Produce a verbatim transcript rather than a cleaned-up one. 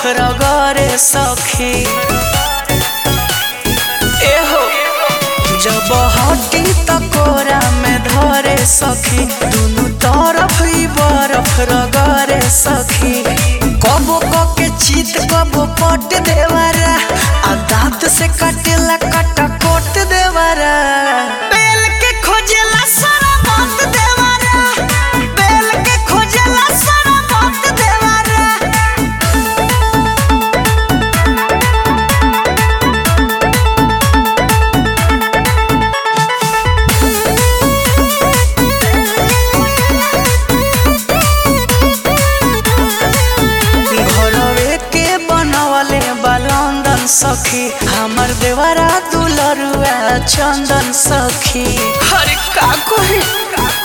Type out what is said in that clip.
रगरे सखी। एहो जब हटी त कोरा में धरे सखी, दुनु तरफ ही बरफ रगरे सखी। कबो के चीत कबो पट देवारा, आ दांत से काटेला काटा कोट देवारा। बेल के खोजेला सारा बात देवारा, बेल के खोजेला सारा बात देवारा। घरवे के बनवले बालंदन सखी, हमर देवरा दुलरुआ चंदन सखी। हरे का कोई